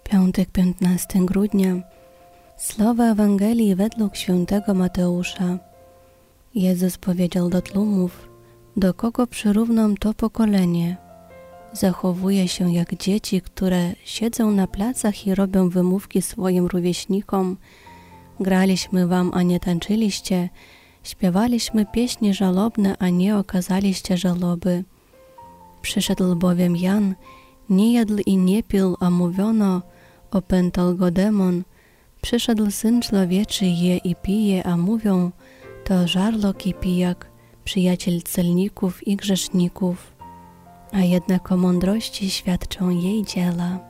Piątek, 15 grudnia. Słowa Ewangelii według świętego Mateusza. Jezus powiedział do tłumów: do kogo przyrównam to pokolenie? Zachowuje się jak dzieci, które siedzą na placach i robią wymówki swoim rówieśnikom. Graliśmy wam, a nie tańczyliście. Śpiewaliśmy pieśni żalobne, a nie okazaliście żałoby. Przyszedł bowiem Jan, nie jadł i nie pił, a mówiono: opętał go demon. Przyszedł Syn Człowieczy, je i pije, a mówią: to żarlok i pijak, przyjaciel celników i grzeszników. A jednak o mądrości świadczą jej dzieła.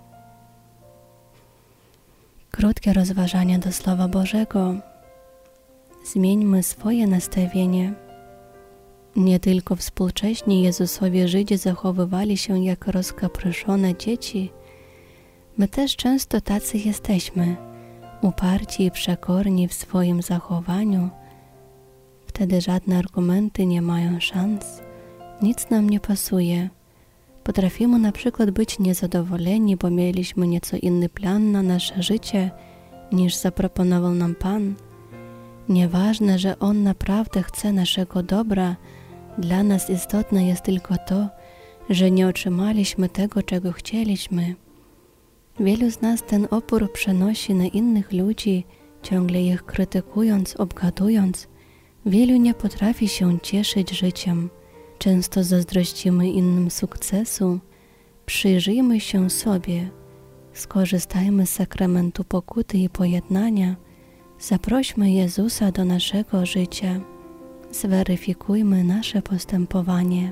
Krótkie rozważania do Słowa Bożego. Zmieńmy swoje nastawienie. Nie tylko współcześni Jezusowi Żydzi zachowywali się jak rozkapryszone dzieci. My też często tacy jesteśmy, uparci i przekorni w swoim zachowaniu. Wtedy żadne argumenty nie mają szans, nic nam nie pasuje. Potrafimy na przykład być niezadowoleni, bo mieliśmy nieco inny plan na nasze życie, niż zaproponował nam Pan. Nieważne, że On naprawdę chce naszego dobra, dla nas istotne jest tylko to, że nie otrzymaliśmy tego, czego chcieliśmy. Wielu z nas ten opór przenosi na innych ludzi, ciągle ich krytykując, obgadując. Wielu nie potrafi się cieszyć życiem. Często zazdrościmy innym sukcesu. Przyjrzyjmy się sobie. Skorzystajmy z sakramentu pokuty i pojednania. Zaprośmy Jezusa do naszego życia. Zweryfikujmy nasze postępowanie.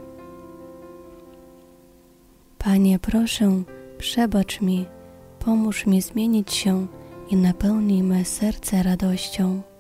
Panie, proszę, przebacz mi, pomóż mi zmienić się i napełnij me serce radością.